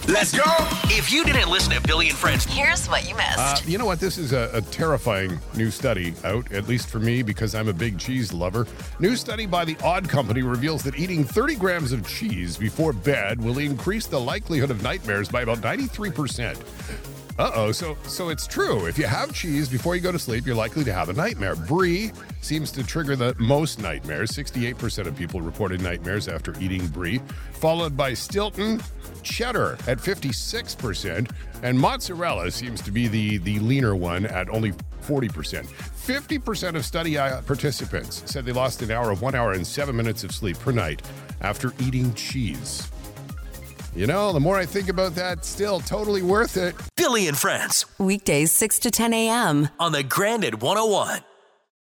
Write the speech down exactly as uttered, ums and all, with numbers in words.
Let's go! If you didn't listen to Billy and Friends, here's what you missed. Uh, you know what? This is a, a terrifying new study out, at least for me, because I'm a big cheese lover. New study by The Odd Company reveals that eating thirty grams of cheese before bed will increase the likelihood of nightmares by about ninety-three percent. Uh-oh, so so it's true. If you have cheese before you go to sleep, you're likely to have a nightmare. Brie seems to trigger the most nightmares. sixty-eight percent of people reported nightmares after eating brie, followed by Stilton, cheddar at fifty-six percent, and mozzarella seems to be the, the leaner one at only forty percent. fifty percent of study participants said they lost an hour of one hour and seven minutes of sleep per night after eating cheese. You know, the more I think about that, still totally worth it. Billy and Friends. Weekdays six to ten a.m. on the Grand at one oh one.